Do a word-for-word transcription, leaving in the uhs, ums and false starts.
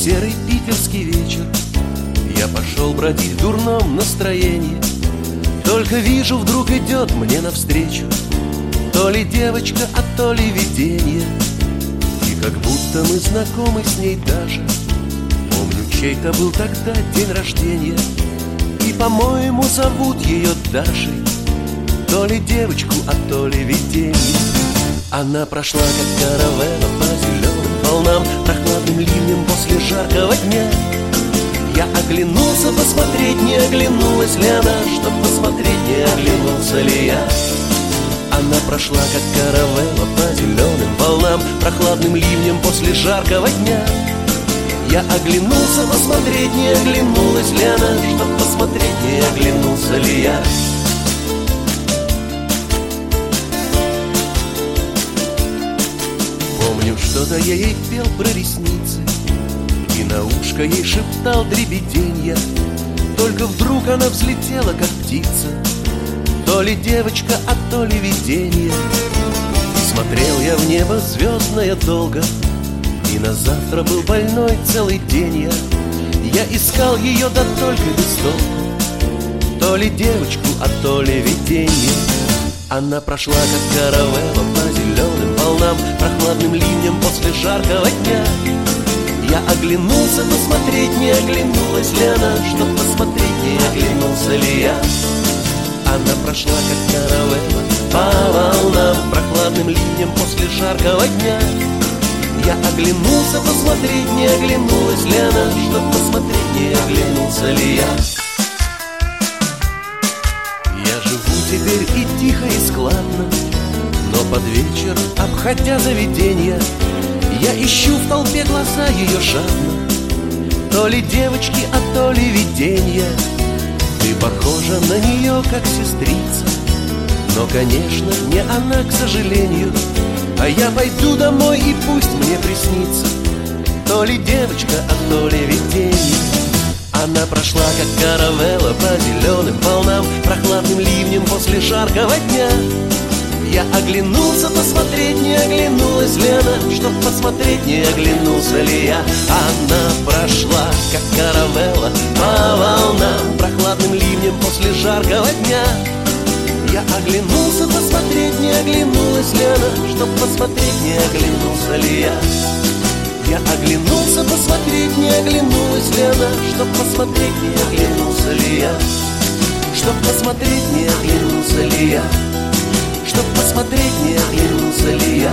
серый питерский вечер. Я пошел бродить в дурном настроении. Только вижу, вдруг идет мне навстречу то ли девочка, а то ли видение. И как будто мы знакомы с ней даже. Помню, чей-то был тогда день рождения. И, по-моему, зовут ее Дашей. То ли девочку, а то ли видение. Она прошла, как каравелла, по зеленым волнам, прохладным ливнем после жаркого дня. Я оглянулся посмотреть, не оглянулась ли она, чтоб посмотреть, не оглянулся ли я. Она прошла, как каравелла, по зеленым волнам, прохладным ливнем после жаркого дня. Я оглянулся посмотреть, не оглянулась ли она, чтоб посмотреть, не оглянулся ли я. Помню, что-то я ей пел про ресницы и на ушко ей шептал дребеденья. Только вдруг она взлетела, как птица, то ли девочка, а то ли видение. Смотрел я в небо звездное долго, и на завтра был больной целый день я. Я искал ее, да только без толку, то ли девочку, а то ли видение. Она прошла, как каравелла, по зеленым волнам, прохладным ливнем после жаркого дня. Я оглянулся посмотреть, не оглянулась ли она, чтоб посмотреть, не оглянулся ли я. Она прошла, как каравелла, по волнам, прохладным ливнем после жаркого дня. Я оглянулся посмотреть, не оглянулась ли она, чтоб посмотреть, не оглянулся ли я. Я живу теперь и тихо, и складно, но под вечер, обходя заведенья, я ищу в толпе глаза ее жадно, то ли девочки, а то ли виденья. Ты похожа на нее, как сестрица, но, конечно, не она, к сожалению. А я пойду домой, и пусть мне приснится то ли девочка, а то ли видение. Она прошла, как каравелла, по зеленым волнам, прохладным ливнем после жаркого дня. Я оглянулся посмотреть, не оглянулась ли она, чтоб посмотреть, не оглянулся ли я. Она прошла, как каравелла, по волнам, прохладным ливнем после жаркого дня. Я оглянулся посмотреть, не оглянулась ли она, чтоб посмотреть, не оглянулся ли я. Я оглянулся посмотреть, не оглянулась ли она, чтоб посмотреть, не оглянулся ли я. Чтоб посмотреть, не оглянулся ли я. Чтоб посмотреть, не оглянулся ли я.